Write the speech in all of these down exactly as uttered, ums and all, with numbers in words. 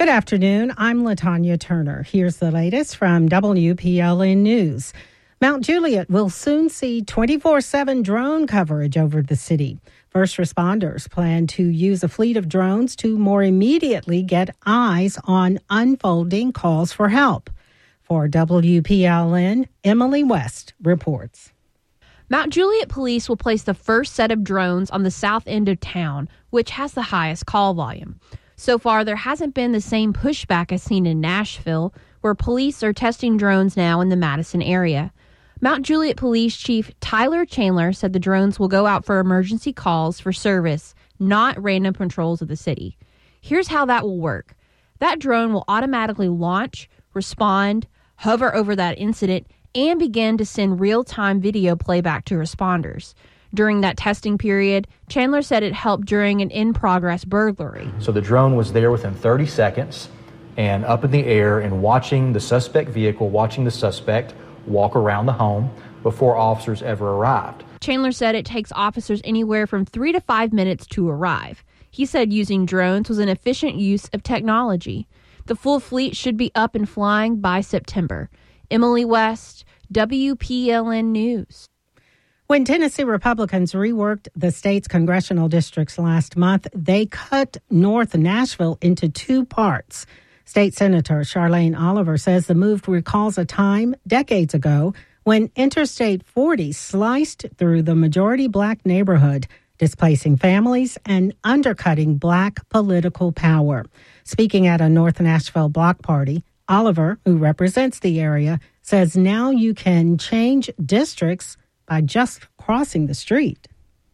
Good afternoon. I'm LaTanya Turner. Here's the latest from W P L N News. Mount Juliet will soon see twenty-four seven drone coverage over the city. First responders plan to use a fleet of drones to more immediately get eyes on unfolding calls for help. For W P L N, Emily West reports. Mount Juliet Police will place the first set of drones on the south end of town, which has the highest call volume. So far, there hasn't been the same pushback as seen in Nashville, where police are testing drones now in the Madison area. Mount Juliet Police Chief Tyler Chandler said the drones will go out for emergency calls for service, not random patrols of the city. Here's how that will work. That drone will automatically launch, respond, hover over that incident, and begin to send real-time video playback to responders. During that testing period, Chandler said it helped during an in-progress burglary. So the drone was there within thirty seconds and up in the air and watching the suspect vehicle, watching the suspect walk around the home before officers ever arrived. Chandler said it takes officers anywhere from three to five minutes to arrive. He said using drones was an efficient use of technology. The full fleet should be up and flying by September. Emily West, W P L N News. When Tennessee Republicans reworked the state's congressional districts last month, they cut North Nashville into two parts. State Senator Charlene Oliver says the move recalls a time decades ago when Interstate forty sliced through the majority black neighborhood, displacing families and undercutting black political power. Speaking at a North Nashville block party, Oliver, who represents the area, says now you can change districts by just crossing the street.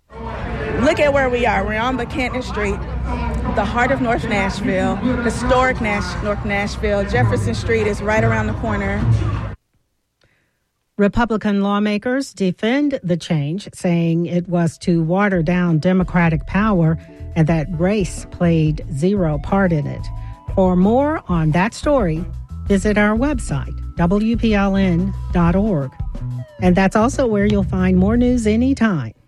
Look at where we are. We're on Buchanan Street, the heart of North Nashville, historic Nash- North Nashville. Jefferson Street is right around the corner. Republican lawmakers defend the change, saying it was to water down Democratic power and that race played zero part in it. For more on that story, visit our website, W P L N dot org. And that's also where you'll find more news anytime.